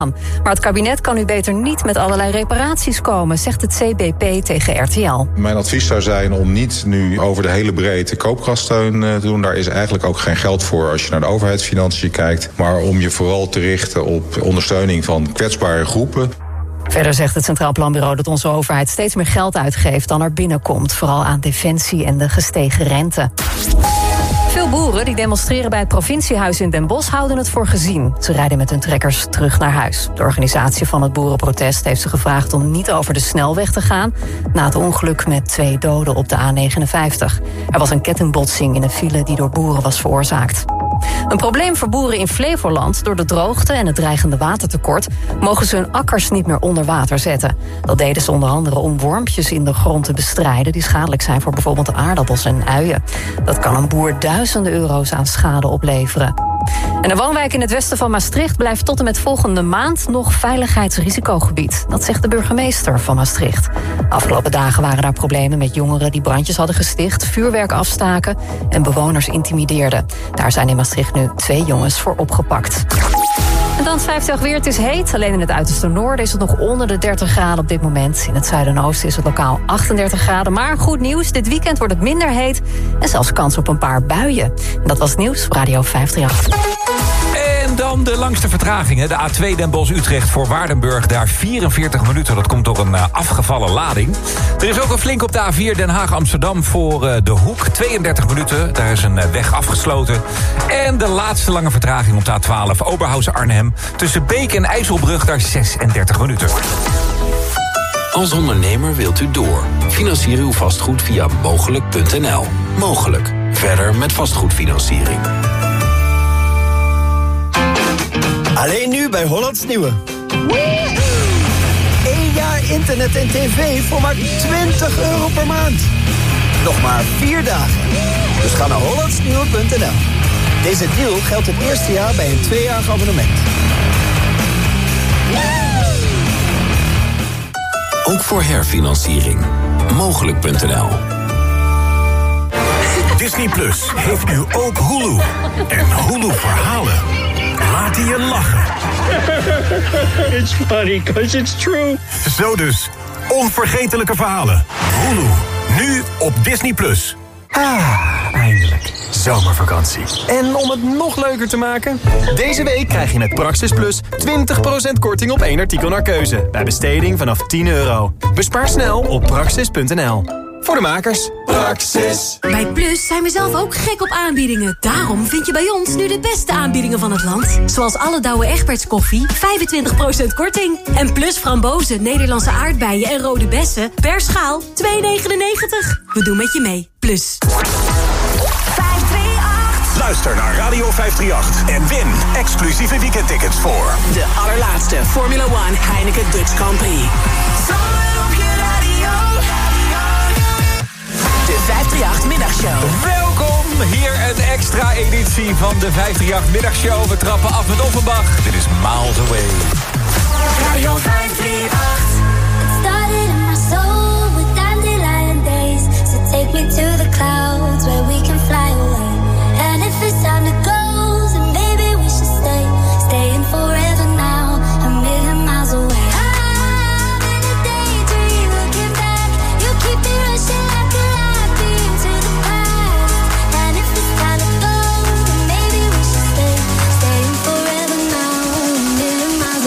Maar het kabinet kan nu beter niet met allerlei reparaties komen, zegt het CBP tegen RTL. Mijn advies zou zijn om niet nu over de hele breedte koopkrachtsteun te doen. Daar is eigenlijk ook geen geld voor als je naar de overheidsfinanciën kijkt. Maar om je vooral te richten op ondersteuning van kwetsbare groepen. Verder zegt het Centraal Planbureau dat onze overheid steeds meer geld uitgeeft dan er binnenkomt. Vooral aan defensie en de gestegen rente. Veel boeren die demonstreren bij het provinciehuis in Den Bosch houden het voor gezien. Ze rijden met hun trekkers terug naar huis. De organisatie van het boerenprotest heeft ze gevraagd om niet over de snelweg te gaan, na het ongeluk met 2 doden op de A59. Er was een kettingbotsing in een file die door boeren was veroorzaakt. Een probleem voor boeren in Flevoland. Door de droogte en het dreigende watertekort mogen ze hun akkers niet meer onder water zetten. Dat deden ze onder andere om wormpjes in de grond te bestrijden die schadelijk zijn voor bijvoorbeeld aardappels en uien. Dat kan een boer duizenden euro's aan schade opleveren. En de woonwijk in het westen van Maastricht blijft tot en met volgende maand nog veiligheidsrisicogebied. Dat zegt de burgemeester van Maastricht. Afgelopen dagen waren daar problemen met jongeren die brandjes hadden gesticht, vuurwerk afstaken en bewoners intimideerden. Daar zijn in Maastricht nu 2 jongens voor opgepakt. En dan het 50 weer. Het is heet. Alleen in het uiterste noorden is het nog onder de 30 graden op dit moment. In het zuiden en oosten is het lokaal 38 graden. Maar goed nieuws, dit weekend wordt het minder heet en zelfs kans op een paar buien. En dat was het nieuws op Radio 538. En dan de langste vertragingen. De A2 Den Bosch-Utrecht voor Waardenburg. Daar 44 minuten. Dat komt door een afgevallen lading. Er is ook een flink op de A4 Den Haag-Amsterdam voor de Hoek. 32 minuten. Daar is een weg afgesloten. En de laatste lange vertraging op de A12 Oberhausen-Arnhem. Tussen Beek en IJsselbrug. Daar 36 minuten. Als ondernemer wilt u door. Financier uw vastgoed via mogelijk.nl. Mogelijk. Verder met vastgoedfinanciering. Alleen nu bij Hollands Nieuwe. 1 jaar internet en tv voor maar €20 per maand. Nog maar 4 dagen. Dus ga naar hollandsnieuwe.nl. Deze deal geldt het eerste jaar bij een 2-jarig abonnement. Ook voor herfinanciering. Mogelijk.nl. Disney Plus heeft nu ook Hulu. En Hulu verhalen laten je lachen. It's funny because it's true. Zo dus, onvergetelijke verhalen. Hulu, nu op Disney Plus. Eindelijk. Zomervakantie. En om het nog leuker te maken, deze week krijg je met Praxis Plus 20% korting op 1 artikel naar keuze. Bij besteding vanaf €10. Bespaar snel op praxis.nl. Voor de makers. Praxis. Bij Plus zijn we zelf ook gek op aanbiedingen. Daarom vind je bij ons nu de beste aanbiedingen van het land. Zoals alle Douwe Egberts koffie, 25% korting. En Plus frambozen, Nederlandse aardbeien en rode bessen per schaal €2,99. We doen met je mee. Plus. 538. Luister naar Radio 538 en win exclusieve weekendtickets voor de allerlaatste Formula 1 Heineken Dutch Grand Prix. De 538 Middagshow. Welkom, hier een extra editie van de 538 Middagshow. We trappen af met Offenbach. Dit is Miles Away. Radio 538. It started in my soul with dandelion days. So take me to the clouds where we can fly away. And if it's time to go, then maybe we should stay. Staying forever now, a million miles away. I'm in a daydream looking back. You keep me rushing like a light beam to the past. And if it's time to go, then maybe we should stay. Staying forever now, a million miles away.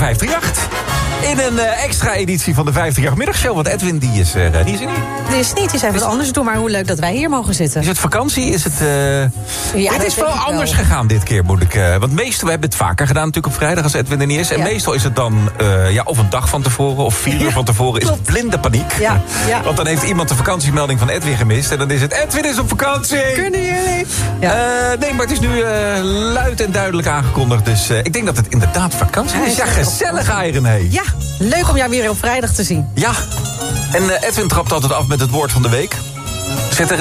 538. In een extra editie van de 538-middagshow. Want Edwin, die is er niet. Die is niet, die zijn wat anders doen. Maar hoe leuk dat wij hier mogen zitten. Is het vakantie? Is het... Ja, het is wel anders gegaan dit keer, moet ik... want meestal, we hebben het vaker gedaan natuurlijk op vrijdag als Edwin er niet is. En meestal is het dan of een dag van tevoren of 4 uur van tevoren. Is het blinde paniek. Ja. Want dan heeft iemand de vakantiemelding van Edwin gemist. En dan is het, Edwin is op vakantie. Kunnen jullie? Nee, maar het is nu luid en duidelijk aangekondigd. Dus ik denk dat het inderdaad vakantie is. Ja, gezellig, Iron. Ja, leuk om jou weer op vrijdag te zien. Ja, en Edwin trapt altijd af met het woord van de week. Zit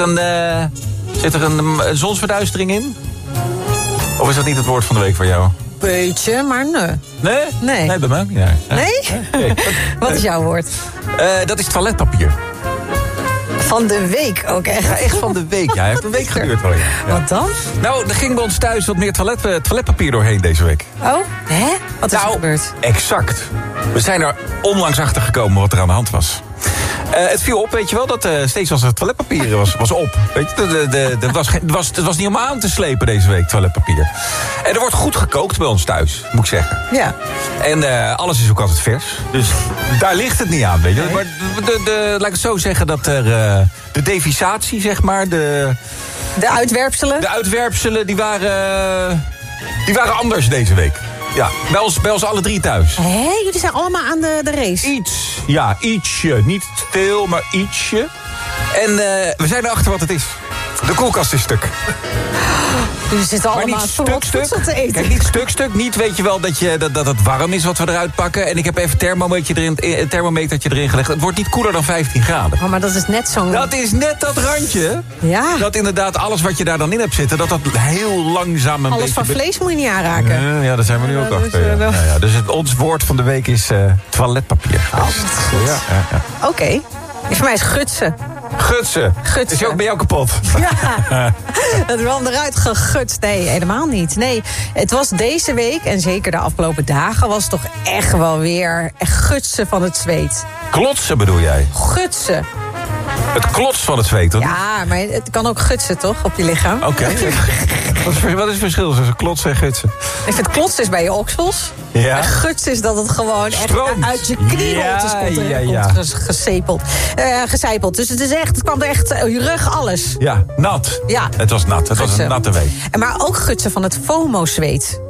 er een zonsverduistering in? Of is dat niet het woord van de week voor jou? Beetje, maar nee. Nee? Nee. Nee, bij mij niet. Nee? Wat is jouw woord? Dat is toiletpapier. Van de week ook echt? Ja, echt van de week. Ja, heeft een week geduurd wel. Ja. Wat dan? Nou, er ging bij ons thuis wat meer toiletpapier doorheen deze week. Oh, hè? Wat is er gebeurd? Exact. We zijn er onlangs achter gekomen wat er aan de hand was. Het viel op, weet je wel, dat steeds als het toiletpapier was op. Weet je, het was niet om aan te slepen deze week, toiletpapier. En er wordt goed gekookt bij ons thuis, moet ik zeggen. Ja. En alles is ook altijd vers. Dus daar ligt het niet aan, weet je. Nee. Maar laat ik het zo zeggen dat er de devisatie, zeg maar, de uitwerpselen? De uitwerpselen, die waren anders deze week. Ja, bij ons alle 3 thuis. Hé, jullie zijn allemaal aan de race? Ietsje. Niet veel, maar ietsje. En we zijn erachter wat het is. De koelkast is stuk. Dus het zitten allemaal stuk te eten. Kijk, niet stuk. Niet weet je wel dat het warm is wat we eruit pakken. En ik heb even een thermometertje erin gelegd. Het wordt niet koeler dan 15 graden. Oh, maar dat is net zo'n... Dat is net dat randje. Ja. Dat inderdaad alles wat je daar dan in hebt zitten, dat heel langzaam een alles beetje... van vlees moet je niet aanraken. Ja, daar zijn we nu ook achter. Dus ons woord van de week is toiletpapier. Ja. Oké. Voor mij is gutsen. Gutsen. Is je ook bij jou kapot? Ja, het kwam eruit gegutst. Nee, helemaal niet. Nee, het was deze week, en zeker de afgelopen dagen, was toch echt wel weer gutsen van het zweet. Klotsen bedoel jij? Gutsen. Het klots van het zweet, toch? Ja, maar het kan ook gutsen, toch, op je lichaam? Oké. Wat is het verschil tussen klotsen en gutsen? Ik vind klotsen is bij je oksels. Ja. En gutsen is dat het gewoon echt uit je knieholtes komt gecijpeld. Dus het kwam er echt je rug, alles. Ja, nat. Ja. Het was nat. Het was een natte week. Maar ook gutsen van het FOMO-zweet.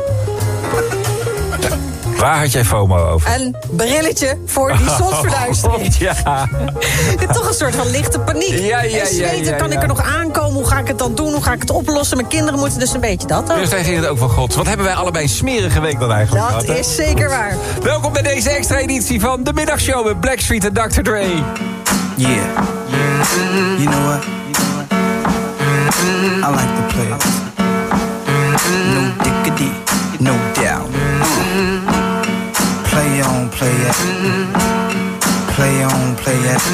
Waar had jij FOMO over? Een brilletje voor die zonsverduistering. Ja. Toch een soort van lichte paniek. En zweten, kan ik er nog aankomen? Hoe ga ik het dan doen? Hoe ga ik het oplossen? Mijn kinderen moeten dus een beetje dat ook. Dus wij gingen het ook van God. Wat hebben wij allebei een smerige week dan eigenlijk gehad? Dat is zeker waar. Welkom bij deze extra editie van de middagshow met Blackstreet en Dr. Dre. Yeah. You know what? I like to play it. No dickity, no doubt. Play on, play it. Play on, play it.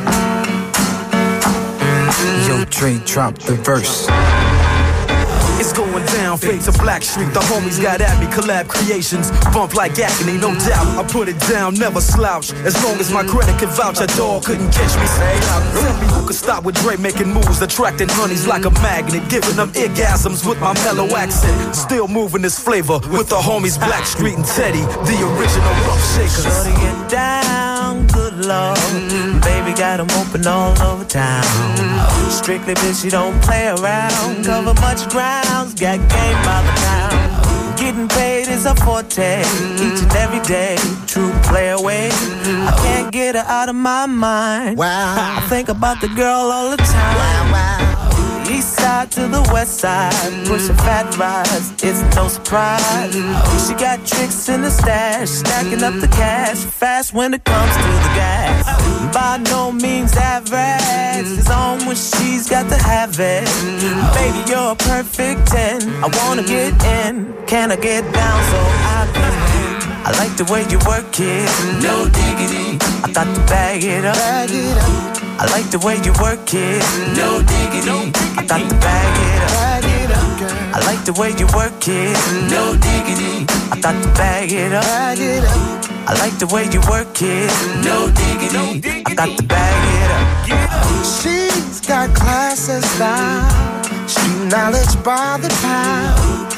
Yo, Dre, drop the verse. It's going down, fade to Blackstreet. The homies got at me, collab creations. Bump like agony, no doubt. I put it down, never slouch. As long as my credit can vouch, a dog couldn't catch me. Tell me who could stop with Dre making moves, attracting honeys like a magnet, giving them orgasms with my mellow accent. Still moving this flavor with the homies Blackstreet and Teddy, the original rough shakers. Shorty get down, good lord. Baby got them open all over town. Strictly bitch, you don't play around. Cover much ground. Got game by the pound. Getting paid is a forte. Each and every day, true play away. I can't get her out of my mind. Wow. I think about the girl all the time. Wow. East side to the west side, pushing fat rides, it's no surprise. She got tricks in the stash, stacking up the cash, fast when it comes to the gas. By no means average, it's on when she's got to have it. Baby, you're a perfect 10, I wanna get in, can I get down so I can? I like the way you work it, no diggity. I got to bag it up. I like the way you work it, no diggity. I got to bag it up. I like the way you work it, no diggity. I got to bag it up. I like the way you work it, no diggity. I got to bag it up. She's got class and style, street knowledge by the pound. Baby,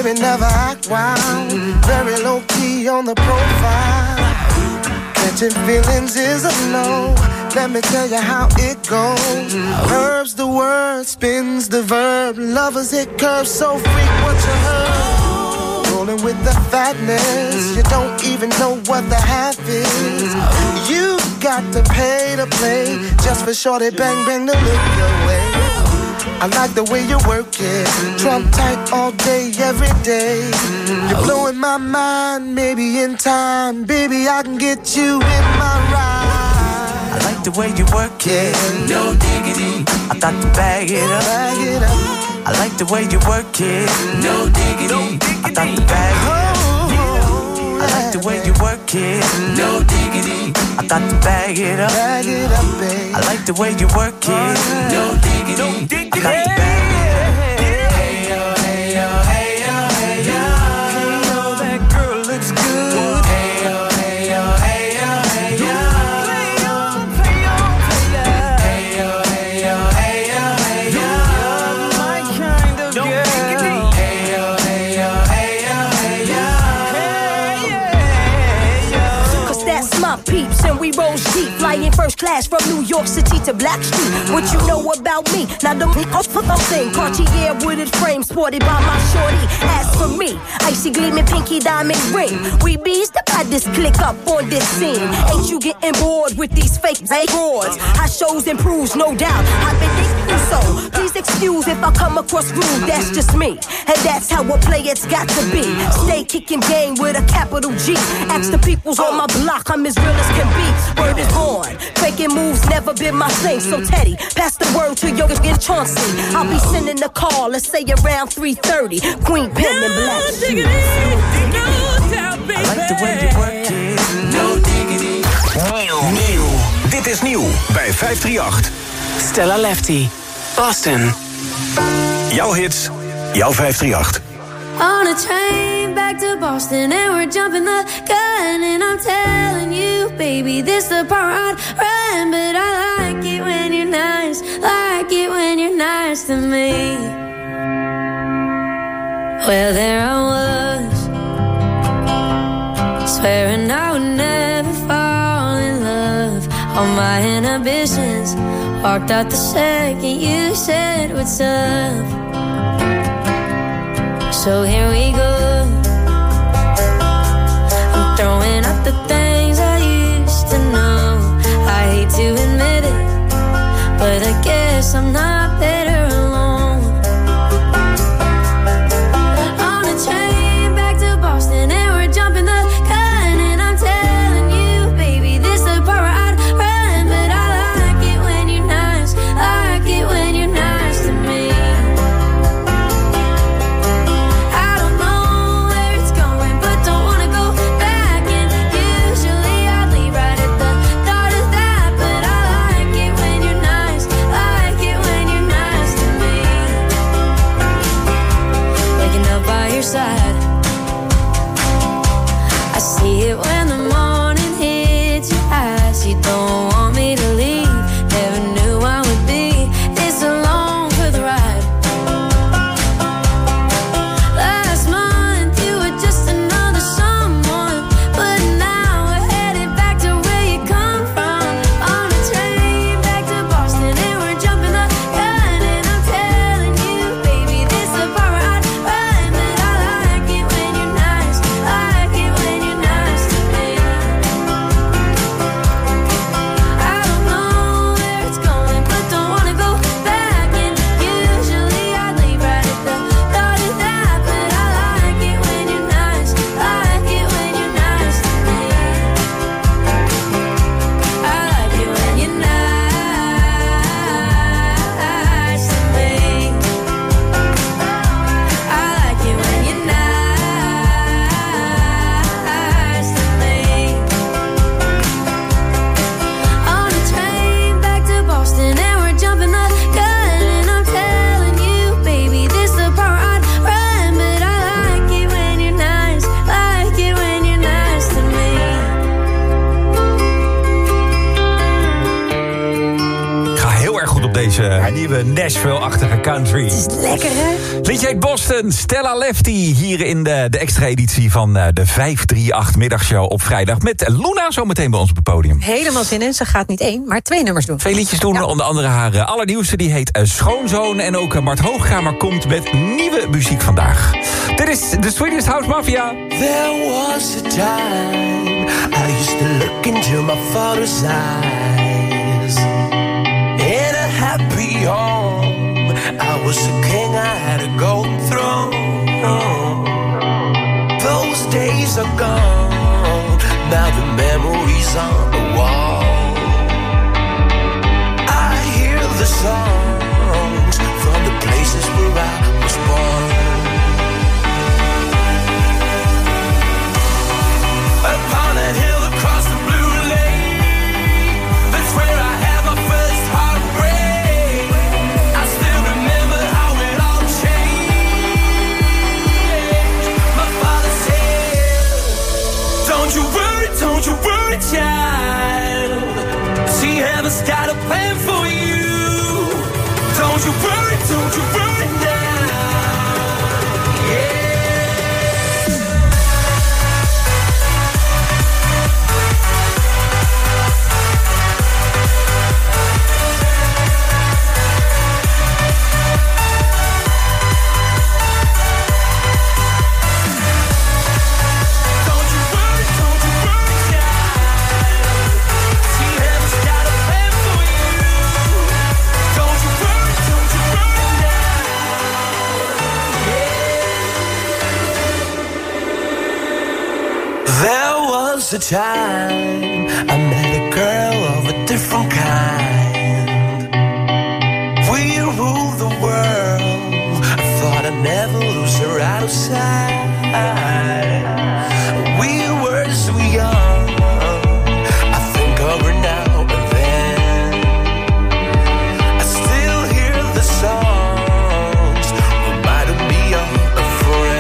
baby, never act wild. Very low key on the profile. Catching feelings is a no. Let me tell you how it goes. Herbs the word, spins the verb. Lovers hit curves, so freak what you heard. Rolling with the fatness, you don't even know what the half is. You got to pay to play, just for shorty bang bang to look your way. I like the way you work it, Trump tight all day, every day. You're blowing my mind, maybe in time, baby I can get you in my ride. I like the way you work it, no diggity. I got to bag it up, bag it up. I like the way you work it, no diggity. I got to bag it up. I like the way you work it, no diggity. I got to bag it up, babe. I like the way you work it, no diggity. I got to bag it up. Hey yo, hey yo, hey yo, hey yo. Hey yo, that girl looks good. Hey yo, hey yo, hey yo, hey yo. Play on, play on, play on. Hey yo, hey yo, hey yo, hey yo. You're my kind of girl. Hey yo, hey yo, hey yo, hey yo. Cause that's my peeps and we rose deep. Flying first class from New York City to Blackstreet. What you know about me? Now the thing Cartier wooded frame sported by my shorty. As for me, icy gleaming pinky diamond ring. We bees the baddest click up on this scene. Ain't you getting bored with these fake broads? Our shows improves, no doubt. I've been thinking so. Please excuse if I come across rude. That's just me, and that's how a player's got to be. Stay kicking game with a capital G. Ask the peoples on my block, I'm as real as can be. Word is born. Faking moves never been my thing. So Teddy, pass the word to your and Chauncey. I'll be sending the call, let's say around 3:30. Queen Pen and Black. I like the way you work it, no diggity. Nieuw. Dit is nieuw bij 538. Stella Lefty, Boston. Jouw hits, jouw 538. On a train back to Boston and we're jumping the gun and I'm telling you, baby, this the part I'd run, but I like it when you're nice, like it when you're nice to me. Well, there I was, swearing I would never fall in love. All my inhibitions walked out the second you said what's up. So here we go. I'm throwing out the things I used to know. I hate to admit it, but I guess I'm not better alone. On a train back to Boston and we're jumping the gun and I'm telling you, baby, this the part where I'd run, but I like it when you're nice, like it when you're nice to me. Side. I see it when the morning hits your eyes. You don't want me to leave. Never knew I would be this alone for the ride. Last month you were just another someone, but now we're headed back to where you come from. On a train back to Boston and we're jumping the gun and I'm telling you, baby, this the part where I'd run. nieuwe Nashville-achtige country. Het is lekker, hè? Liedje heet Boston, Stella Lefty. Hier in de extra editie van de 538 middagshow op vrijdag. Met Luna zometeen bij ons op het podium. Helemaal zin in. Ze gaat niet 1, maar 2 nummers doen. 2 liedjes doen, onder andere haar allernieuwste. Die heet Schoonzoon. En ook Mart Hoogkamer komt met nieuwe muziek vandaag. Dit is The Swedish House Mafia. There was a time I used to look into my father's eyes. In a happy home, I was a king, I had a golden throne. Those days are gone, now the memories on the wall. I hear the songs from the places where I was born. Upon a hill across the blue lake, that's where I had my first heartbreak. I still remember how it all changed. My father said, don't you worry, child. See, heaven's got a plan for you. Don't you worry now. Yeah. There was a time I met a girl of a different kind. We ruled the world. I thought I'd never lose her out of sight. We were so young. I think of her now and then. I still hear the songs reminding me of a friend.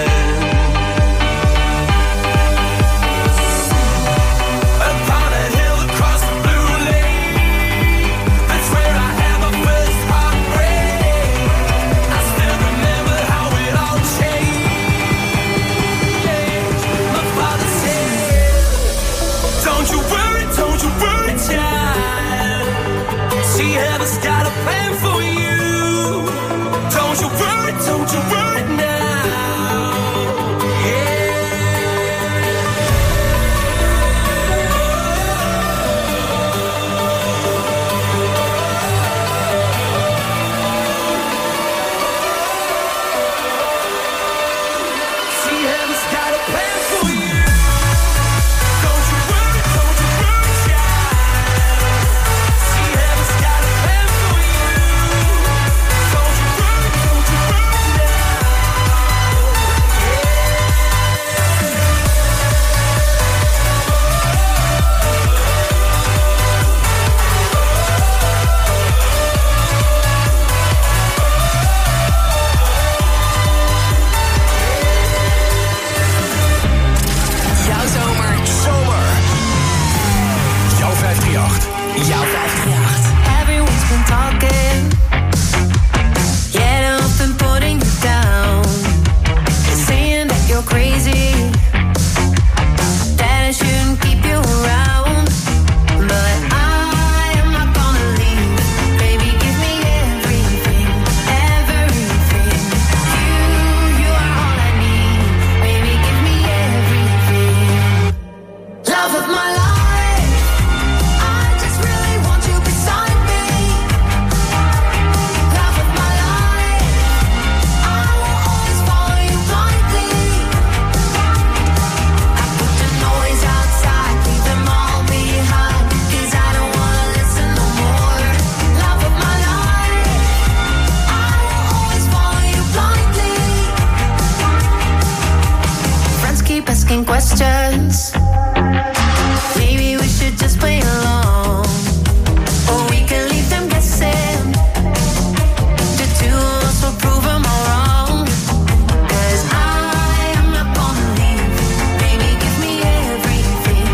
Heaven's got a plan for you. Don't you worry now. Yeah. See, heaven's got a plan for you. Don't you worry, child. See, heaven's got a plan for you. Don't you worry now. Jouw zomer. Jouw 538. Jouw 538. Everyone's been talking, getting up and putting you down, saying that you're crazy, that I shouldn't keep you around. But I am not gonna leave. Baby, give me everything, everything. You are all I need. Baby, give me everything. Love of my life. Asking questions. Maybe we should just play along, or we can leave them guessing. The two of us will prove them all wrong. 'Cause I am not gonna leave. Baby, give me everything,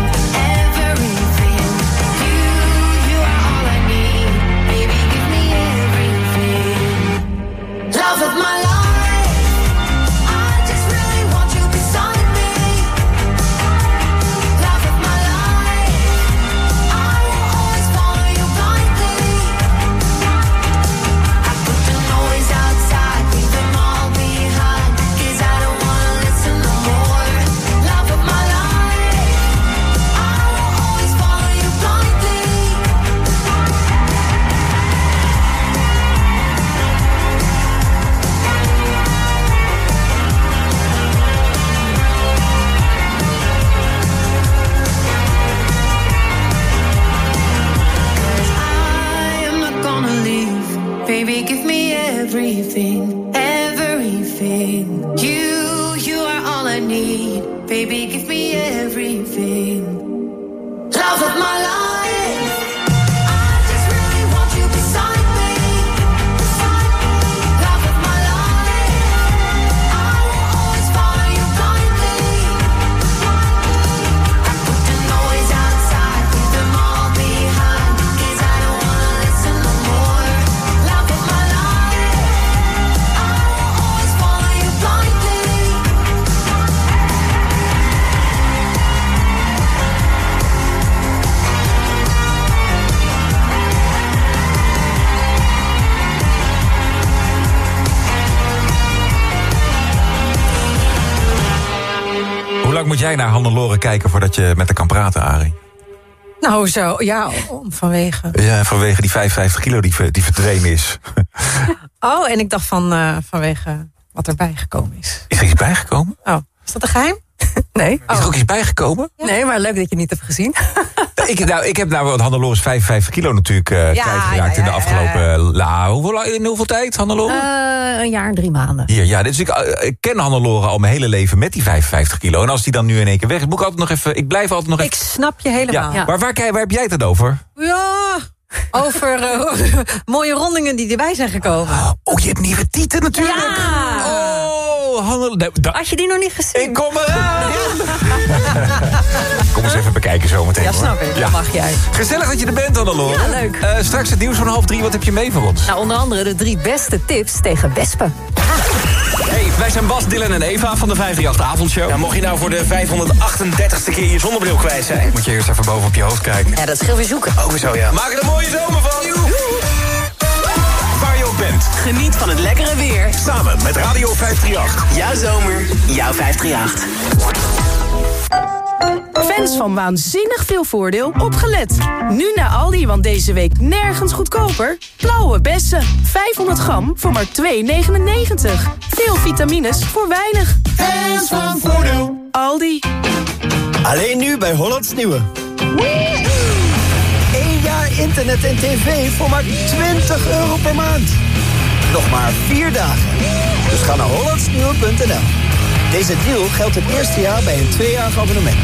everything. You are all I need. Baby, give me everything. I need. Baby, give me everything. Love of my life. I just really want you beside me. Beside me. Love of my life. I will always follow you blindly. I put the noise outside, leave them all behind. 'Cause I don't wanna listen no more. Love of my life. I will always follow you blindly. Hoe lang moet jij naar Hannelore kijken voordat je met haar kan praten, Arie? Nou, zo, ja, vanwege... Ja, vanwege die 55 kilo die verdwenen is. Oh, en ik dacht vanwege wat erbij gekomen is. Is er iets bijgekomen? Oh, is dat een geheim? Nee. Is er ook iets bijgekomen? Ja. Nee, maar leuk dat je het niet hebt gezien. Ik heb nou, want Hannelore is 55 kilo natuurlijk kwijtgeraakt in de afgelopen... In hoeveel tijd, Hannelore? Een jaar en 3 maanden. Hier, ja, dus ik ken Hannelore al mijn hele leven met die 55 kilo. En als die dan nu in één keer weg is, moet ik altijd nog even... Ik blijf altijd nog even... Ik snap je helemaal. Ja. Maar waar heb jij het dan over? Ja, over mooie rondingen die erbij zijn gekomen. Oh, je hebt nieuwe tieten natuurlijk. Ja. Had je die nog niet gezien? Ik kom eraan! Kom eens even bekijken zometeen. Ja, snap ik. Dat mag jij. Gezellig dat je er bent, Hannelore. Ja, leuk. Straks het nieuws van 2:30. Wat heb je mee voor ons? Nou, onder andere de 3 beste tips tegen wespen. Hey, wij zijn Bas, Dylan en Eva van de 538-avondshow. Nou, mocht je nou voor de 538ste keer je zonnebril kwijt zijn... moet je eerst even boven op je hoofd kijken. Ja, dat scheelt weer zoeken. Ook zo, ja. Maak er een mooie zomer van. Waar je ook bent. Geniet van het lekkere weer. Samen met Radio 538. Jouw zomer, jouw 538. Fans van waanzinnig veel voordeel, opgelet. Nu naar Aldi, want deze week nergens goedkoper. Blauwe bessen, 500 gram voor maar €2,99. Veel vitamines voor weinig. Fans van voordeel. Aldi. Alleen nu bij Hollands Nieuwe. 1 jaar internet en tv voor maar €20 per maand. Nog maar 4 dagen. Dus ga naar hollandsnieuwe.nl. Deze deal geldt het eerste jaar bij een 2-jarig abonnement.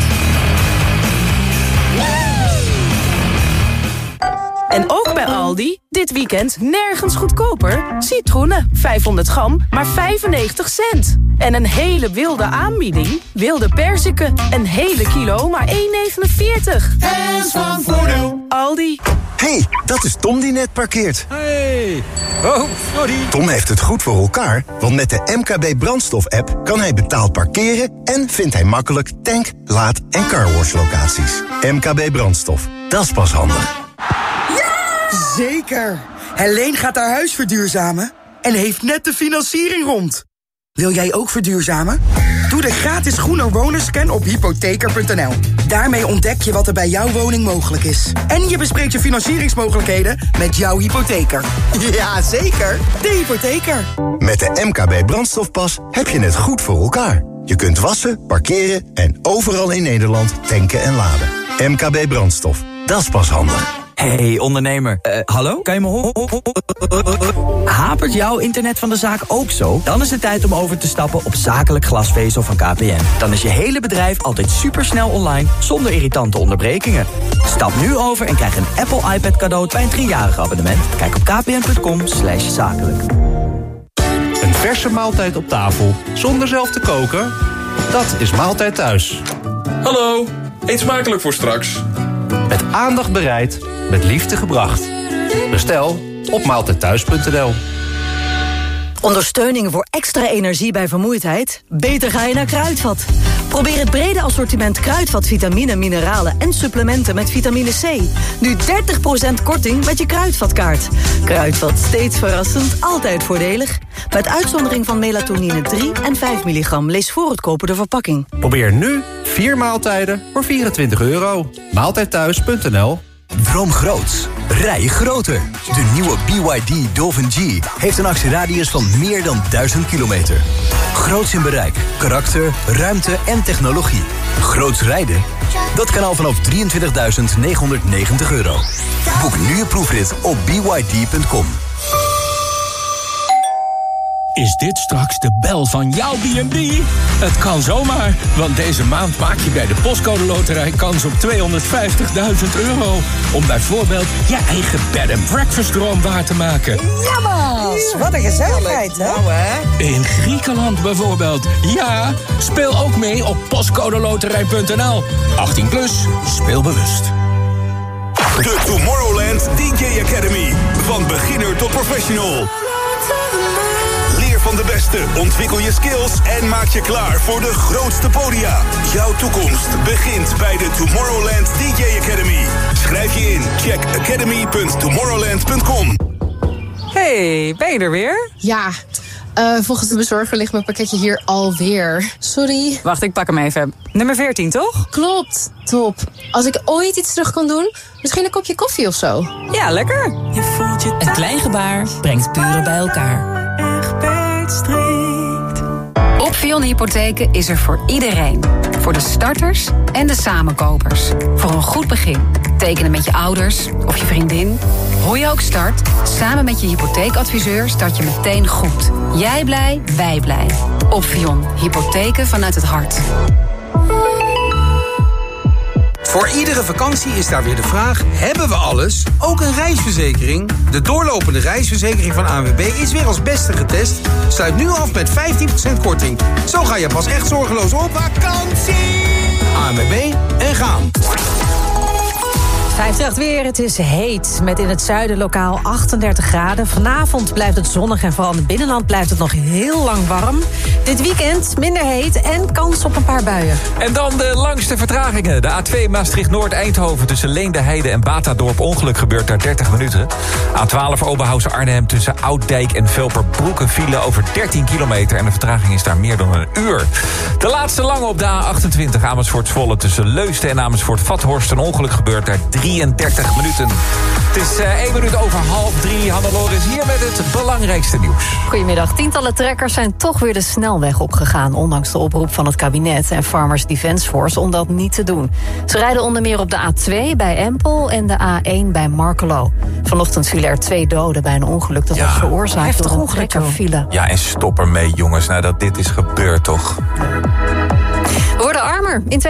En ook bij Aldi, dit weekend nergens goedkoper. Citroenen, 500 gram, maar 95 cent. En een hele wilde aanbieding. Wilde perziken, een hele kilo, maar €1,49. Fans van voordeel. Aldi. Hey, dat is Tom die net parkeert. Hey. Oh, sorry. Tom heeft het goed voor elkaar, want met de MKB Brandstof-app... kan hij betaald parkeren en vindt hij makkelijk tank, laad- en carwash-locaties. MKB Brandstof, dat is pas handig. Zeker. Helene gaat haar huis verduurzamen en heeft net de financiering rond. Wil jij ook verduurzamen? Doe de gratis groene wonerscan op hypotheker.nl. Daarmee ontdek je wat er bij jouw woning mogelijk is. En je bespreekt je financieringsmogelijkheden met jouw hypotheker. Ja, zeker. De hypotheker. Met de MKB Brandstofpas heb je het goed voor elkaar. Je kunt wassen, parkeren en overal in Nederland tanken en laden. MKB Brandstof, dat is pas handig. Hey ondernemer, hallo? Kan je me horen? Hapert jouw internet van de zaak ook zo? Dan is het tijd om over te stappen op zakelijk glasvezel van KPN. Dan is je hele bedrijf altijd supersnel online, zonder irritante onderbrekingen. Stap nu over en krijg een Apple iPad cadeau bij een 3-jarig abonnement. Kijk op kpn.com/zakelijk. Een verse maaltijd op tafel, zonder zelf te koken? Dat is Maaltijd Thuis. Hallo, eet smakelijk voor straks. Met aandacht bereid, met liefde gebracht. Bestel op maaltijdthuis.nl. Ondersteuning voor extra energie bij vermoeidheid? Beter ga je naar Kruidvat. Probeer het brede assortiment Kruidvat vitamine, mineralen en supplementen met vitamine C. Nu 30% korting met je Kruidvatkaart. Kruidvat, steeds verrassend, altijd voordelig. Met uitzondering van melatonine 3 en 5 milligram. Lees voor het kopen de verpakking. Probeer nu 4 maaltijden voor €24. Maaltijdthuis.nl. Droom groots. Rij groter. De nieuwe BYD Dolphin G heeft een actieradius van meer dan 1000 kilometer. Groots in bereik, karakter, ruimte en technologie. Groots rijden? Dat kan al vanaf €23.990. Boek nu je proefrit op byd.com. Is dit straks de bel van jouw B&B? Het kan zomaar, want deze maand maak je bij de Postcode Loterij kans op €250.000. Om bijvoorbeeld je eigen bed and breakfast droom waar te maken. Jammers, wat een gezelligheid, hè? Nou, hè? In Griekenland bijvoorbeeld. Ja, speel ook mee op postcodeloterij.nl. 18 plus, speel bewust. De Tomorrowland DJ Academy. Van beginner tot professional. Leer van de beste, ontwikkel je skills en maak je klaar voor de grootste podia. Jouw toekomst begint bij de Tomorrowland DJ Academy. Schrijf je in, check academy.tomorrowland.com. Hey, ben je er weer? Ja, volgens de bezorger ligt mijn pakketje hier alweer. Sorry. Wacht, ik pak hem even. Nummer 14, toch? Klopt, top. Als ik ooit iets terug kan doen, misschien een kopje koffie of zo. Ja, lekker. Een klein gebaar brengt buren bij elkaar. Opvion Hypotheken is er voor iedereen. Voor de starters en de samenkopers. Voor een goed begin. Tekenen met je ouders of je vriendin. Hoe je ook start, samen met je hypotheekadviseur start je meteen goed. Jij blij, wij blij. Opvion Hypotheken vanuit het hart. Voor iedere vakantie is daar weer de vraag, hebben we alles? Ook een reisverzekering? De doorlopende reisverzekering van ANWB is weer als beste getest. Sluit nu af met 15% korting. Zo ga je pas echt zorgeloos op vakantie. ANWB en gaan. 5-8 weer, het is heet. Met in het zuiden lokaal 38 graden. Vanavond blijft het zonnig en vooral in het binnenland blijft het nog heel lang warm. Dit weekend minder heet en kans op een paar buien. En dan de langste vertragingen. De A2 Maastricht-Noord-Eindhoven tussen Leende-Heide en Batadorp. Ongeluk gebeurt daar 30 minuten. A12 Oberhausen-Arnhem tussen Ouddijk en Velperbroek. File over 13 kilometer en de vertraging is daar meer dan een uur. De laatste lange op de A28 Amersfoort-Zwolle tussen Leusden en Amersfoort-Vathorst. Een ongeluk gebeurt daar 33 minuten. Het is 1 minuut over 2:30. Hannelore is hier met het belangrijkste nieuws. Goedemiddag. Tientallen trekkers zijn toch weer de snelweg opgegaan, ondanks de oproep van het kabinet en Farmers Defence Force om dat niet te doen. Ze rijden onder meer op de A2 bij Empel en de A1 bij Markelo. Vanochtend vielen er 2 doden bij een ongeluk dat was veroorzaakt door een trekkerfile. Ja, en stop ermee, jongens, nadat dit is gebeurd, toch? We worden armer in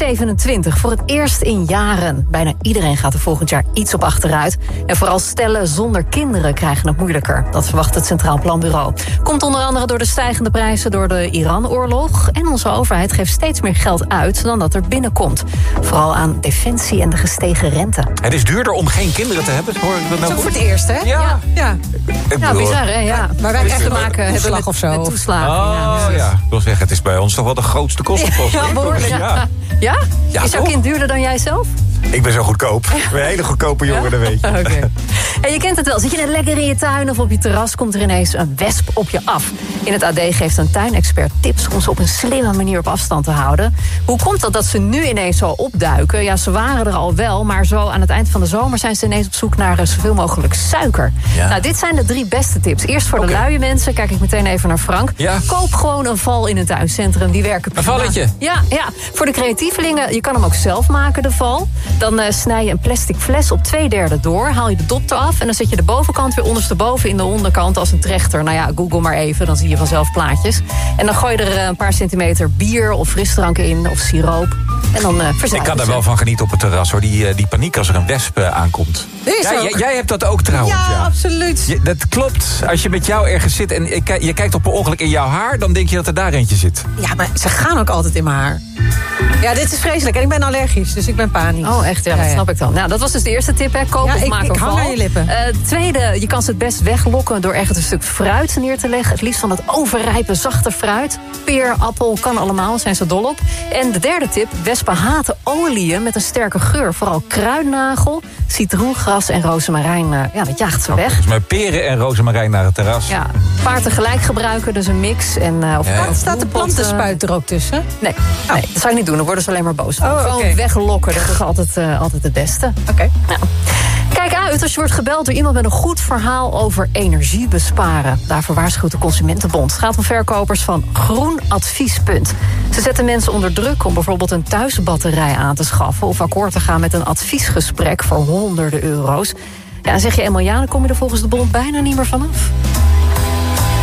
2027, voor het eerst in jaren. Bijna iedereen gaat er volgend jaar iets op achteruit. En vooral stellen zonder kinderen krijgen het moeilijker. Dat verwacht het Centraal Planbureau. Komt onder andere door de stijgende prijzen door de Iran-oorlog. En onze overheid geeft steeds meer geld uit dan dat er binnenkomt. Vooral aan defensie en de gestegen rente. Het is duurder om geen kinderen te hebben, hoor ik dat nou Zo goed? voor het eerst, hè? Ja. Ja. Ja, bizar, hè? Ja. Maar wij krijgen te maken hebben toeslag met, of zo. met toeslagen. Oh ja, ik wil zeggen, het is bij ons toch wel de grootste kostenpost. Ja, behoorlijk. Ja? Ja, Is jouw toch? kind duurder dan jij zelf? Ik ben zo goedkoop. Ik ben een hele goedkope jongen, dat weet je. Okay. En je kent het wel. Zit je net lekker in je tuin of op je terras, komt er ineens een wesp op je af. In het AD geeft een tuinexpert tips om ze op een slimme manier op afstand te houden. Hoe komt dat ze nu ineens zo opduiken? Ja, ze waren er al wel, maar zo aan het eind van de zomer zijn ze ineens op zoek naar zoveel mogelijk suiker. Ja. Nou, dit zijn de 3 beste tips. Eerst voor de luie mensen, kijk ik meteen even naar Frank. Ja. Koop gewoon een val in een tuincentrum, die werken prima. Een valletje? Ja. Voor de creatievelingen, je kan hem ook zelf maken, de val. Dan snij je een plastic fles op 2/3 door, haal je de dop eraf en dan zet je de bovenkant weer ondersteboven in de onderkant als een trechter. Nou ja, google maar even, dan zie je vanzelf plaatjes. En dan gooi je er een paar centimeter bier of frisdrank in of siroop. En dan ik kan daar wel van genieten op het terras, hoor. Die paniek als er een wesp aankomt. Jij hebt dat ook trouwens. Ja, absoluut. Dat klopt. Als je met jou ergens zit en je kijkt op een ongeluk in jouw haar, dan denk je dat er daar eentje zit. Ja, maar ze gaan ook altijd in mijn haar. Ja, dit is vreselijk. En ik ben allergisch, dus ik ben panisch. Oh, echt? Ja, dat snap ik dan. Nou, dat was dus de eerste tip, hè. Koop of maak een val. Ik hang aan je lippen. Tweede, je kan ze het best weglokken door ergens een stuk fruit neer te leggen. Het liefst van het overrijpe, zachte fruit. Peer, appel, kan allemaal, zijn ze dol op. En de derde tip, wespen haten oliën met een sterke geur. Vooral kruidnagel, citroengras en rozemarijn. Dat jaagt ze weg. Dus maar peren en rozemarijn naar het terras. Ja, een paar tegelijk gebruiken, dus een mix. En, staat de plantenspuit er ook tussen? Nee, dat zou ik niet doen. Dan worden ze alleen maar boos. Gewoon weglokken, dat is altijd het beste. Oké. Nou. Kijk uit als je wordt gebeld door iemand met een goed verhaal over energie besparen. Daarvoor waarschuwt de Consumentenbond. Het gaat om verkopers van Groen Adviespunt. Ze zetten mensen onder druk om bijvoorbeeld een thuisbatterij aan te schaffen of akkoord te gaan met een adviesgesprek voor honderden euro's. Ja, en zeg je eenmaal ja, dan kom je er volgens de bond bijna niet meer vanaf.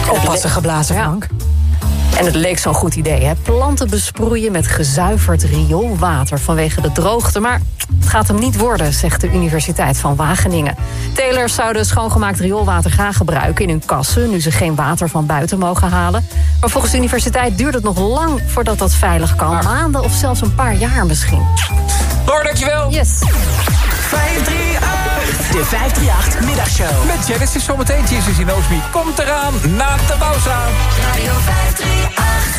Oppassen geblazen, Frank. En het leek zo'n goed idee, hè? Planten besproeien met gezuiverd rioolwater vanwege de droogte. Maar het gaat hem niet worden, zegt de Universiteit van Wageningen. Telers zouden schoongemaakt rioolwater graag gebruiken in hun kassen, nu ze geen water van buiten mogen halen. Maar volgens de universiteit duurt het nog lang voordat dat veilig kan. Maanden of zelfs een paar jaar misschien. Lor, dankjewel. Yes. 538, de 538-middagshow. Met Genesis zometeen, Jesus in Knows Me komt eraan na de pauze. Radio 538.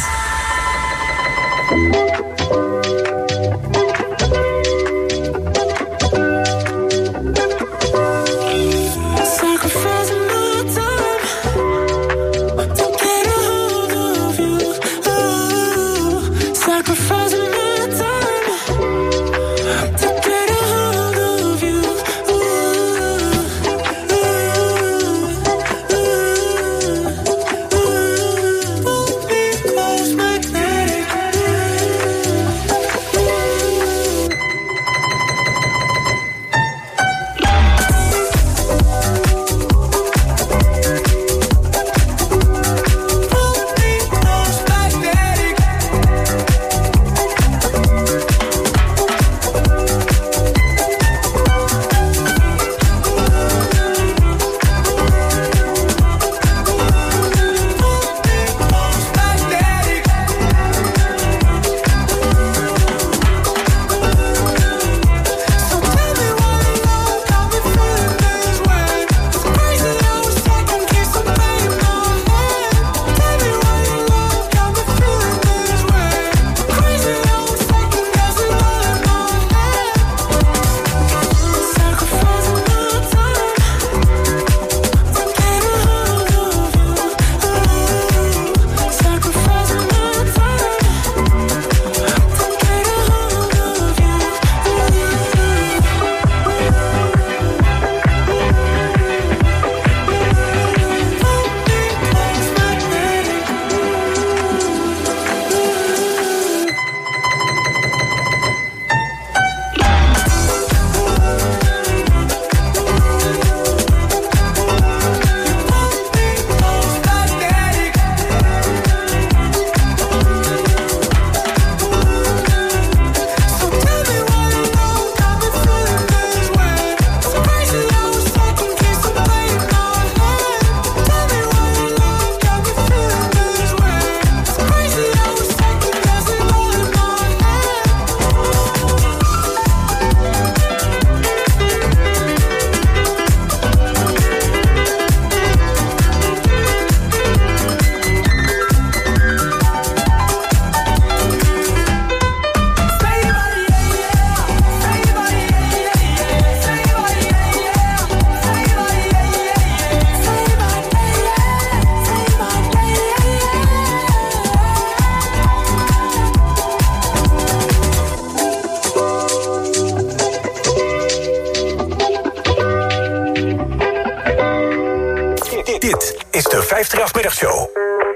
Dit is de 538-middagshow.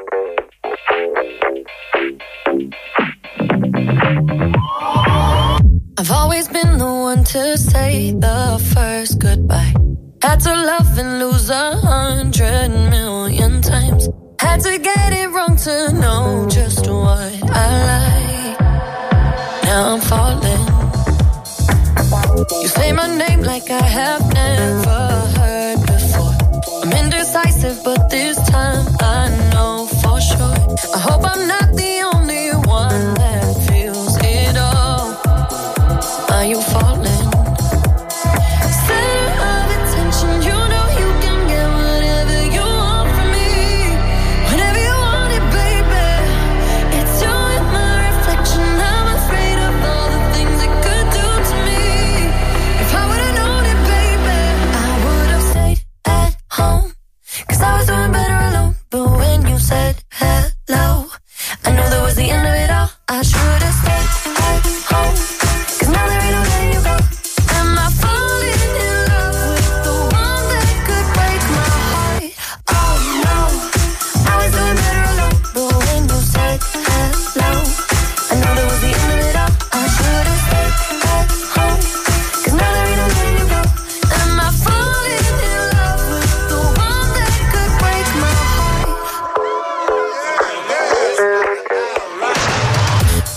I've always been the one to say the first goodbye. Had to love and lose 100 million times. Had to get it wrong to know just what I like. Now I'm falling. You say my name like I have never heard before. I'm indecisive, but this time I know for sure. I hope I'm not the only one that feels it all. Are you falling? Center of attention, you know you can get whatever you want from me. Whenever you want it, baby. It's you and my reflection. I'm afraid of all the things it could do to me. If I would've known it, baby, I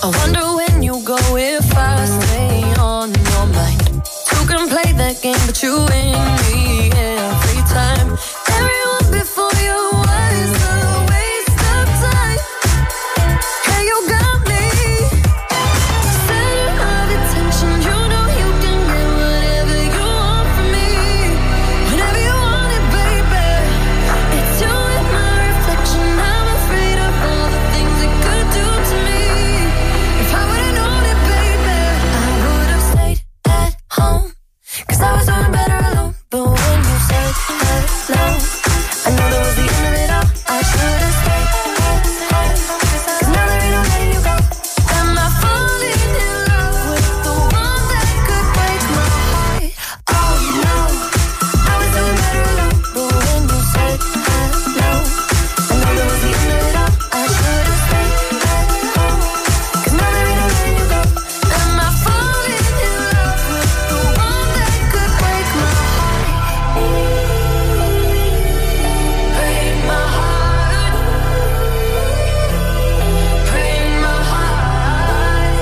I wonder when you go if I stay on your mind. Two can play that game, but you win me every time. Everyone before you was a waste of time. Hey, you got me. Center of attention, you know you can get whatever you want from me. Whenever you want it, baby. It's you and my reflection. I'm afraid of all the things it could do to me. If I would've known it, baby, I would've stayed at home. 'Cause I was doing better alone. But when you said hello, I knew that was the end of it all. I should've stayed at home. 'Cause now there ain't no letting you go. Am I falling in love with the one that could break my heart? Oh no, I was doing better alone. But when you said hello, I knew that was the end of it all. I should've stayed at home. 'Cause now there ain't no letting you go. Am I falling in love with the one that could break my heart? Break my heart. Break my heart.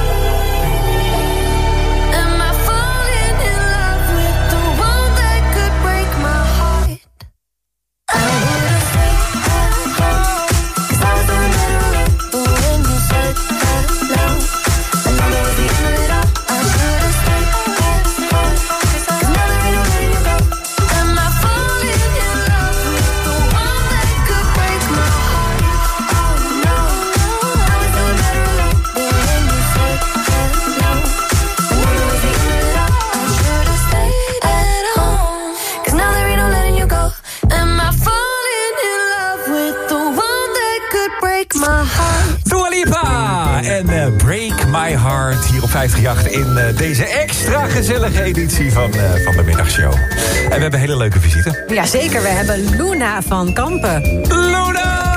Am I falling in love with the one that could break my heart? I would've stayed at home. 'Cause I was doing better alone. But when you said hello, I knew that was the end of it all. I should've stayed at home. 'Cause now there ain't no letting you go. Am I falling in love with the one that could break my heart? Oh no, I was doing better alone. But when you said hello, I knew that was the end of it all. I should've stayed at home. 'Cause now there ain't no letting you go. Am I falling in love with the one that could break my heart? Dua Lipa en Break My Heart hier op 538 in deze extra gezellige editie van de middagshow. En we hebben een hele leuke visite. Jazeker, we hebben Luna van Kampen. Luna!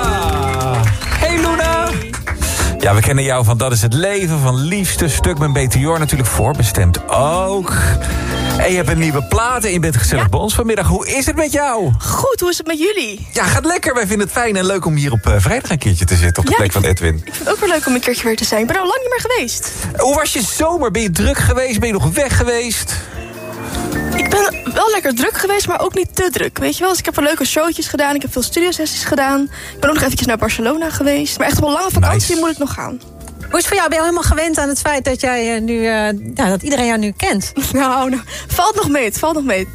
Hey Luna! Ja, we kennen jou van Dat is het Leven, van Liefste Stuk met Meteor natuurlijk voorbestemd ook. En je hebt een nieuwe plaat en je bent gezellig bij ons vanmiddag. Hoe is het met jou? Goed, hoe is het met jullie? Ja, gaat lekker. Wij vinden het fijn en leuk om hier op vrijdag een keertje te zitten op de plek van Edwin. Ik vind het ook weer leuk om een keertje weer te zijn. Ik ben er al lang niet meer geweest. Hoe was je zomer? Ben je druk geweest? Ben je nog weg geweest? Ik ben wel lekker druk geweest, maar ook niet te druk. Weet je wel, dus ik heb wel leuke showtjes gedaan. Ik heb veel studiosessies gedaan. Ik ben ook nog eventjes naar Barcelona geweest. Maar echt op een lange vakantie moet ik nog gaan. Hoe is het voor jou? Ben je al helemaal gewend aan het feit dat jij nu, dat iedereen jou nu kent? Nou, valt nog mee. Het valt nog mee.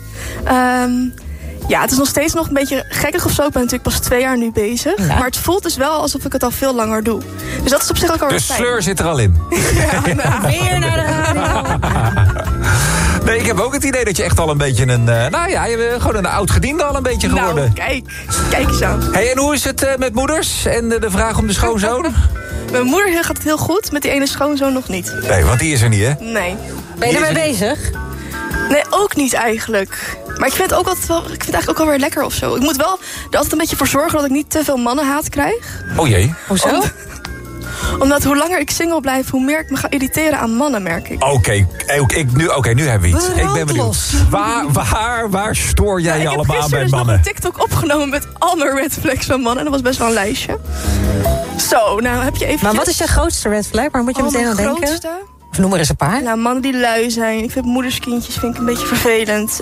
Ja, het is nog steeds nog een beetje gekkig of zo. Ik ben natuurlijk pas 2 jaar nu bezig. Ja. Maar het voelt dus wel alsof ik het al veel langer doe. Dus dat is op zich ook al de fijn. sleur zit er al in. Ja, nou. Weer naar de radio. Nee, ik heb ook het idee dat je echt al een beetje een... je bent gewoon een oud-gediende al een beetje geworden. Nou, kijk eens aan. Hey, en hoe is het met moeders? En de vraag om de schoonzoon? Mijn moeder gaat het heel goed, met die ene schoonzoon nog niet. Nee, want die is er niet, hè? Nee. Ben je ermee bezig? Nee, ook niet eigenlijk. Maar ik vind het ook altijd wel, ik vind het eigenlijk ook wel weer lekker of zo. Ik moet wel er altijd een beetje voor zorgen dat ik niet te veel mannenhaat krijg. Oh jee. Hoezo? Omdat hoe langer ik single blijf, hoe meer ik me ga irriteren aan mannen, merk ik. Oké, nu hebben we iets. Ik ben benieuwd. Waar stoor jij je allemaal aan bij mannen? Ik heb gisteren dus nog een TikTok opgenomen met al mijn red flags van mannen. En dat was best wel een lijstje. Zo, nou heb je eventjes... Maar wat is je grootste red flag? Waar moet je meteen aan denken? Grootste? Of noem er eens een paar. Nou, mannen die lui zijn. Ik vind moederskindjes een beetje vervelend.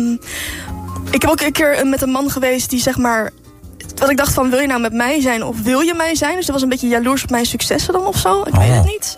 Ik heb ook een keer met een man geweest die zeg maar... Wat ik dacht van, wil je nou met mij zijn of wil je mij zijn? Dus dat was een beetje jaloers op mijn successen dan of zo. Ik weet het niet.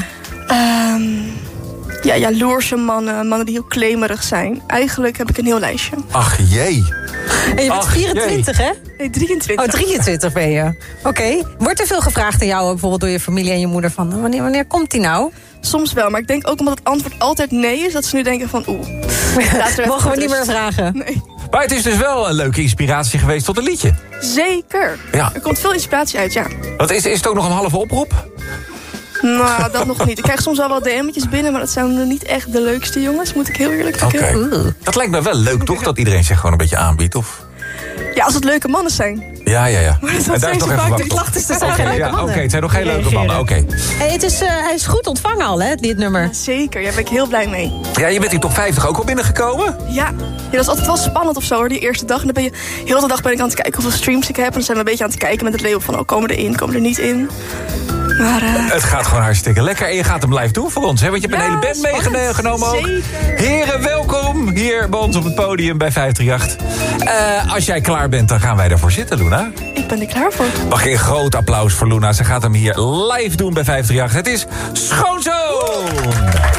Ja. Jaloerse mannen die heel claimerig zijn. Eigenlijk heb ik een heel lijstje. Ach jee. En je bent 24, hè? Nee, 23. Oh, 23 ben je. Oké. Wordt er veel gevraagd aan jou, bijvoorbeeld door je familie en je moeder... van wanneer komt die nou? Soms wel, maar ik denk ook omdat het antwoord altijd nee is... dat ze nu denken van mogen we niet meer vragen? Nee. Maar het is dus wel een leuke inspiratie geweest tot een liedje. Zeker. Ja. Er komt veel inspiratie uit, ja. Is het ook nog een halve oproep? Nou, dat nog niet. Ik krijg soms wel wat DM'tjes binnen... maar dat zijn niet echt de leukste jongens, moet ik heel eerlijk toegeven. Okay. Dat lijkt me wel leuk, toch? Dat iedereen zich gewoon een beetje aanbiedt, of... Ja, als het leuke mannen zijn. Ja. Maar dat daar is nog even wachten. Oké, het zijn nog geen leuke mannen. Oké. Hey, hij is goed ontvangen al, hè, dit nummer. Ja, zeker, daar ben ik heel blij mee. Ja, je bent in top 50 ook al binnengekomen? Ja, dat is altijd wel spannend of zo, hoor, die eerste dag. En dan ben je, heel de dag ben ik aan het kijken hoeveel streams ik heb. En dan zijn we een beetje aan het kijken met het label van... komen er in, komen er niet in. Maar, Het gaat gewoon hartstikke lekker. En je gaat hem live doen voor ons, hè? Want je hebt een hele band meegenomen ook. Zeker. Heren, welkom hier bij ons op het podium bij 538. Als jij klaar bent, dan gaan wij ervoor zitten, Luna. Ik ben er klaar voor. Mag je een groot applaus voor Luna. Ze gaat hem hier live doen bij 538. Het is Schoonzoon!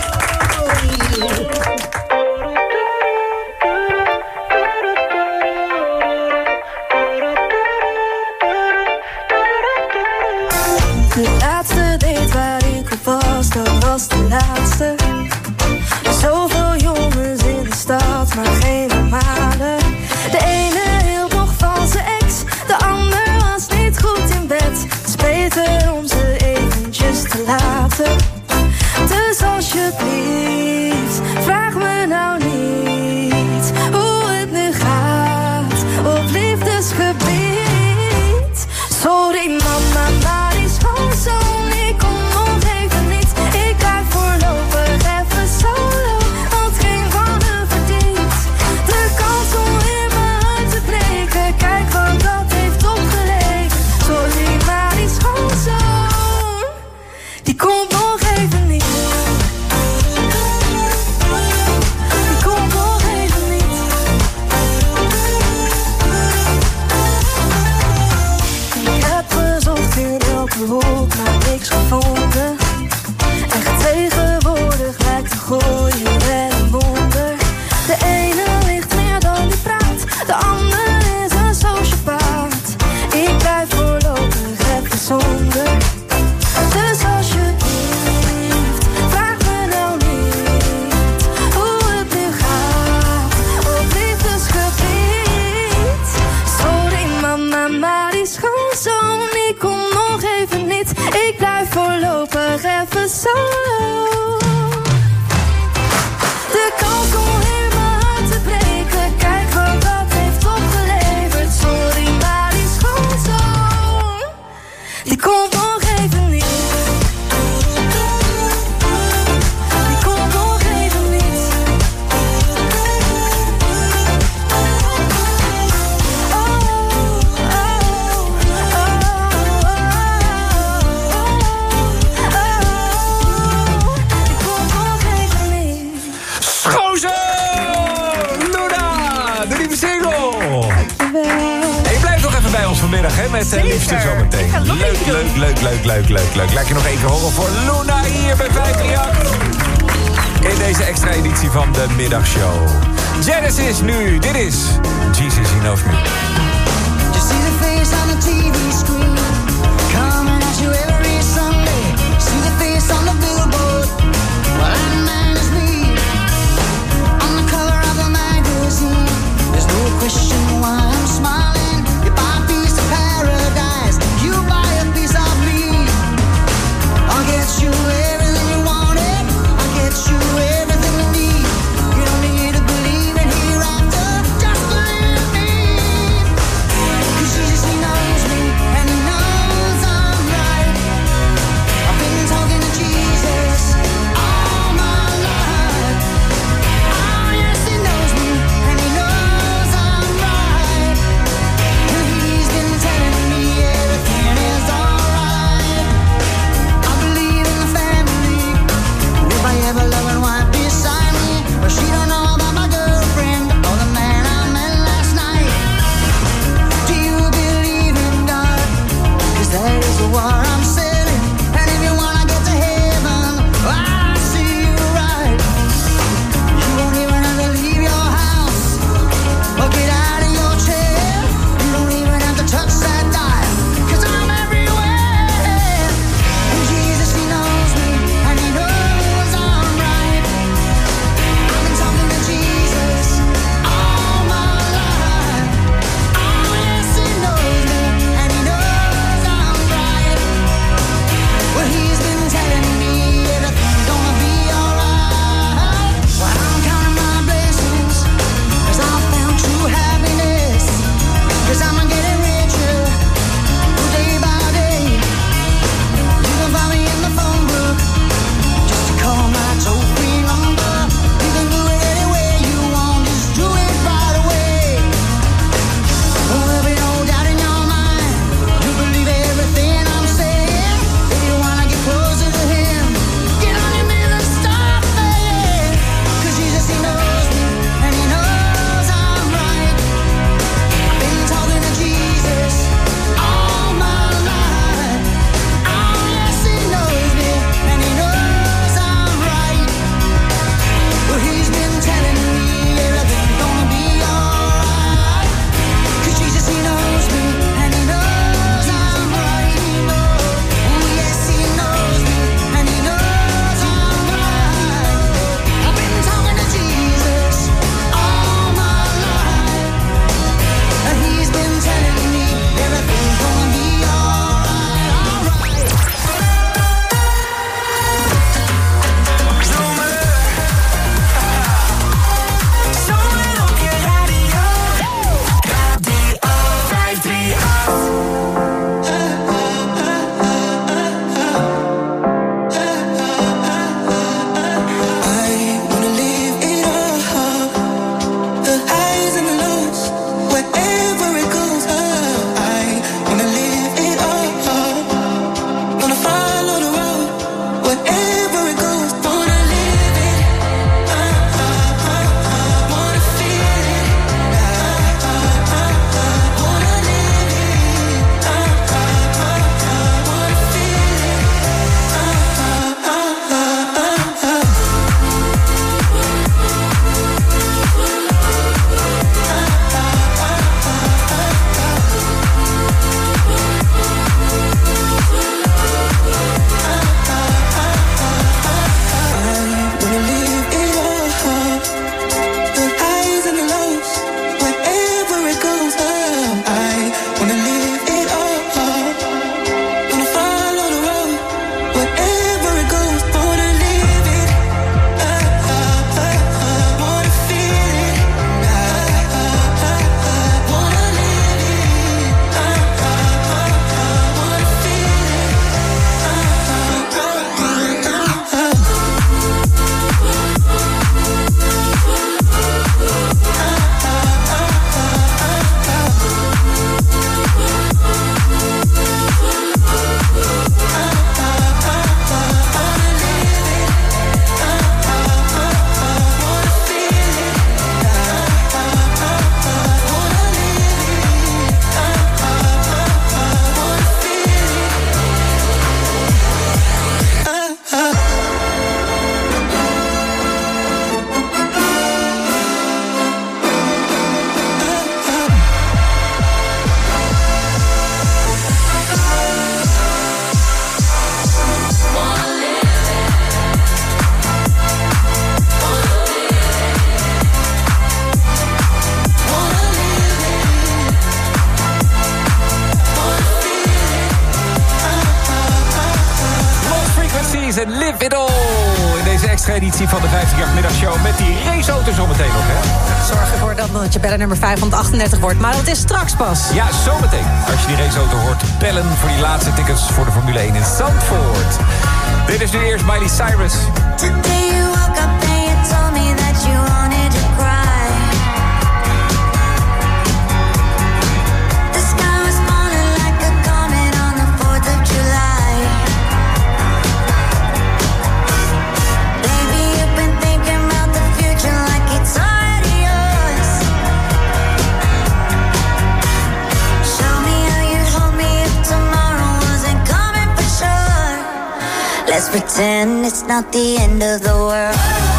De laatste date waar ik op was, dat was de laatste. Zoveel jongens in de stad, maar geen normale. De ene hield nog van zijn ex, de ander was niet goed in bed. Het is beter om ze eventjes te laten. Dus alsjeblieft, vraag me nou niet hoe het nu gaat op liefdesgebied. Sorry mama, maar die schoonzoon, ik kom nog even niet. Ik blijf voorlopig even solo, want geen van hen verdient de kans om in mijn hart te breken. Kijk wat dat heeft opgeleverd. Sorry, maar die schoonzoon, die komt nog even niet. Die komt nog even niet. Ik heb gezocht in elke hoek, maar niks gevonden. Echt tegenwoordig lijkt te gooien en een wonder. De ene ligt meer dan die praat, de ander is een sociopaat. Ik blijf voorlopig even zonder. Dus alsjeblieft, vraag me nou niet hoe het nu gaat op liefdesgebied. Sorry mama, maar die schoonzoon, ik kom nog even niet. Ik blijf voorlopig even solo. De kans om in mijn hart te breken, kijk wat dat heeft opgeleverd. Sorry, maar die schoonzoon, die komt nog even niet. Die komt nog even niet. Schoonzoon! Luna! De nieuwe single! En je blijft nog even bij ons vanmiddag, hè? Met liefste zometeen. Leuk. Laat je nog één keer horen voor Luna hier bij 538. In deze extra editie van de middagshow. Genesis nu, dit is Jesus He Knows Me. Just see the face on the TV screen, coming at you every Sunday. See the face on the billboard, well that man is me. On the cover of a magazine, there's no question why I'm smiling. You buy a piece of paradise, you buy a piece of me. I'll get you everything you wanted, I'll get you everything you need. You don't need to believe in hereafter, just believe me. 'Cause Jesus, He knows me, and He Days en Live It All. In deze extra editie van de 50-jarig middagshow met die raceauto zometeen nog, hè? Zorg ervoor dat je beller nummer 538 wordt. Maar dat is straks pas. Ja, zometeen. Als je die raceauto hoort, bellen voor die laatste tickets voor de Formule 1 in Zandvoort. Dit is nu eerst Miley Cyrus. Today you woke up and you told me that you wanted to cry. The sky was falling like a comet on the 4th of July. Baby, you've been thinking about the future like it's already yours. Show me how you'd hold me if tomorrow wasn't coming for sure. Let's pretend it's not the end of the world.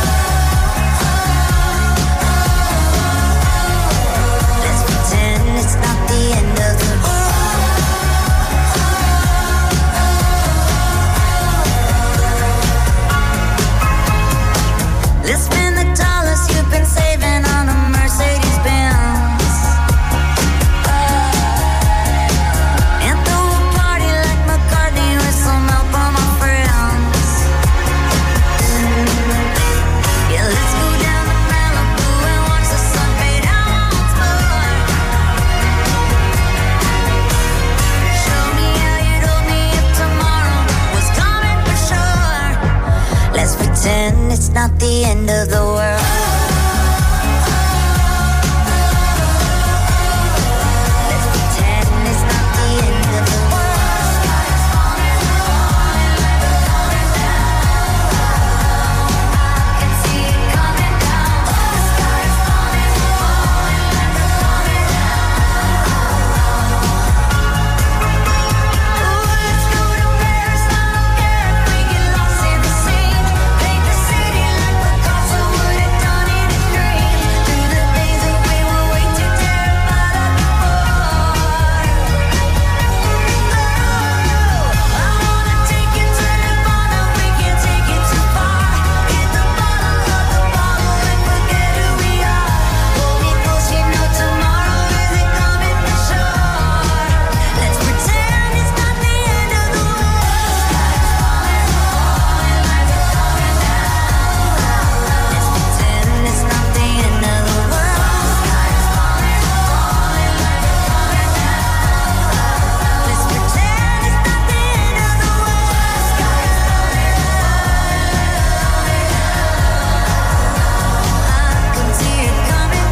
Let's pretend it's not the end of the world. Let's spend the dollars you've been saving on a Mercedes-Benz. And throw a party like McCartney with some help on my friends. Yeah, let's go down to Malibu and watch the sun fade out once more. Show me how you'd hold me if tomorrow was coming for sure. Let's pretend it's not the end of the world. Let's pretend it's not the end of the world. I can see it coming down. The sky is falling, falling like a coming down. Ooh, let's go to Paris. I don't care if we get lost in the scene. Paint the city like Picasso would have done in his dream. Through the days that we were way too terrified of before. I wanna take you to Nirvana. We can't take it too far. Hit the bottom of the bottle and forget who we are. Hold me close, you know tomorrow isn't coming for sure. Let's pretend it's not the end of the world. Let's pretend it's not the end of the world. Let's pretend it's not the end of the world. I can see it coming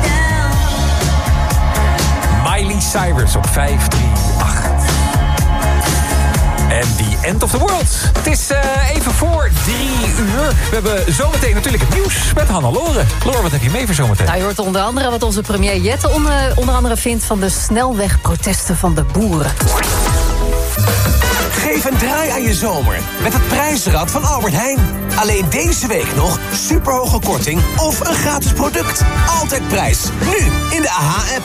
down. Miley Cyrus op 538. En the end of the world. Het is even voor 3 uur. We hebben zometeen natuurlijk het nieuws met Hannelore. Lore, wat heb je mee voor zometeen? Nou, je hoort onder andere wat onze premier Jette onder andere vindt van de snelwegprotesten van de boeren. Geef een draai aan je zomer met het prijzenrad van Albert Heijn. Alleen deze week nog superhoge korting of een gratis product. Altijd prijs. Nu in de AH-app.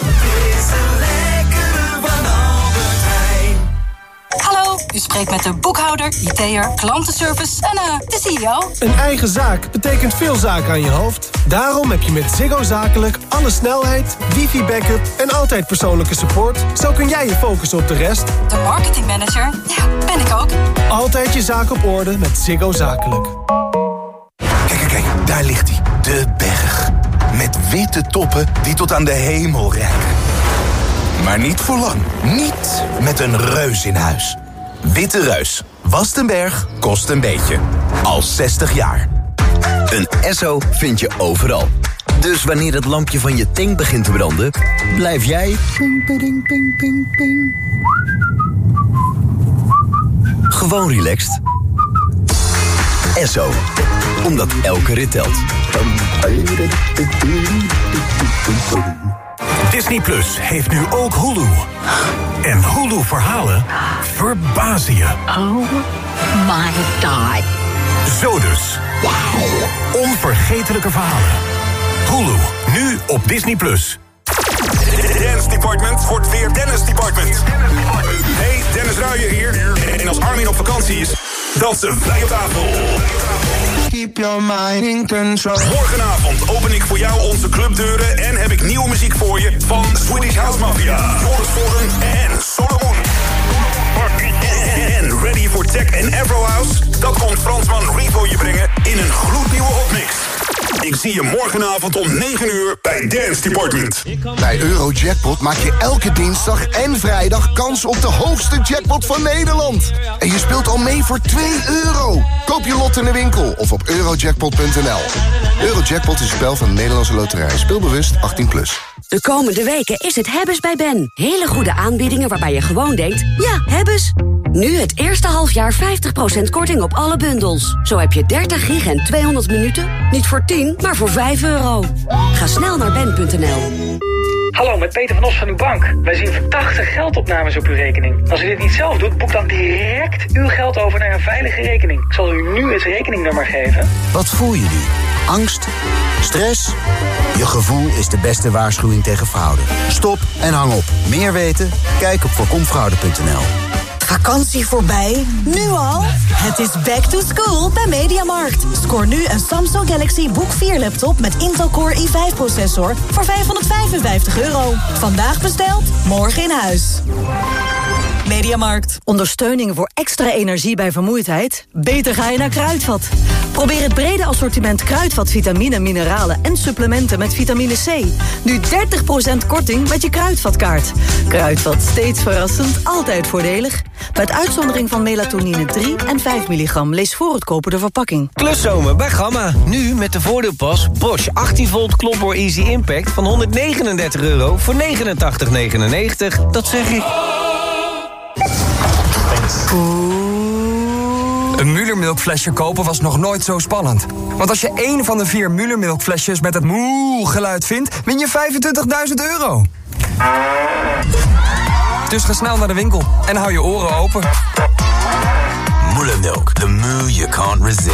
Hallo, u spreekt met de boekhouder, IT'er, klantenservice en de CEO. Een eigen zaak betekent veel zaken aan je hoofd. Daarom heb je met Ziggo Zakelijk alle snelheid, wifi-backup en altijd persoonlijke support. Zo kun jij je focussen op de rest. De marketingmanager, ja, ben ik ook. Altijd je zaak op orde met Ziggo Zakelijk. Kijk, daar ligt hij. De berg. Met witte toppen die tot aan de hemel reiken. Maar niet voor lang. Niet met een reus in huis. Witte Reus. Wast een berg, kost een beetje. Al 60 jaar. Een Esso vind je overal. Dus wanneer het lampje van je tank begint te branden, blijf jij ping, ping, ping, ping, ping. Gewoon relaxed. Esso. Omdat elke rit telt. Disney Plus heeft nu ook Hulu. En Hulu-verhalen verbazen je. Oh my god. Zo dus. Wow. Onvergetelijke verhalen. Hulu, nu op Disney Plus. Dance Department wordt weer Dennis Department. Hey, Dennis Ruijer hier. En als Armin op vakantie is, dansen wij op tafel. Keep your mind in control. Morgenavond open ik voor jou onze clubdeuren en heb ik nieuwe muziek voor je van Swedish House Mafia, Joris Voorn en Solomon. En en ready for tech en Afrohouse? Dat komt Fransman Revo je brengen in een gloednieuwe hotmix. Ik zie je morgenavond om 9 uur bij Dance Department. Bij Eurojackpot maak je elke dinsdag en vrijdag kans op de hoogste jackpot van Nederland. En je speelt al mee voor €2. Koop je lot in de winkel of op eurojackpot.nl. Eurojackpot is een spel van de Nederlandse Loterij. Speelbewust 18+. De komende weken is het Hebbes bij Ben. Hele goede aanbiedingen waarbij je gewoon denkt, ja, Hebbes. Nu het eerste halfjaar 50% korting op alle bundels. Zo heb je 30 gig en 200 minuten. Niet voor 10, maar voor €5. Ga snel naar ben.nl. Hallo, met Peter van Os van uw bank. Wij zien verdachte geldopnames op uw rekening. Als u dit niet zelf doet, boek dan direct uw geld over naar een veilige rekening. Ik zal u nu het rekeningnummer geven. Wat voel je nu? Angst? Stress? Je gevoel is de beste waarschuwing tegen fraude. Stop en hang op. Meer weten? Kijk op voorkomfraude.nl. Vakantie voorbij? Nu al? Het is back to school bij Mediamarkt. Scoor nu een Samsung Galaxy Book 4 laptop met Intel Core i5-processor voor €555. Vandaag besteld, morgen in huis. Mediamarkt. Ondersteuning voor extra energie bij vermoeidheid? Beter ga je naar Kruidvat. Probeer het brede assortiment Kruidvat vitamine, mineralen en supplementen met vitamine C. Nu 30% korting met je Kruidvatkaart. Kruidvat, steeds verrassend, altijd voordelig. Met uitzondering van melatonine 3 en 5 milligram. Lees voor het kopen de verpakking. Kluszomer bij Gamma. Nu met de voordeelpas Bosch 18 volt klopboor Easy Impact van €139 voor €89,99. Dat zeg ik. Een Müller-melkflesje kopen was nog nooit zo spannend. Want als je 1 van de 4 Müller-melkflesjes met het moe-geluid vindt, win je €25.000. Dus ga snel naar de winkel en hou je oren open. Müller Milk, the moo you can't resist.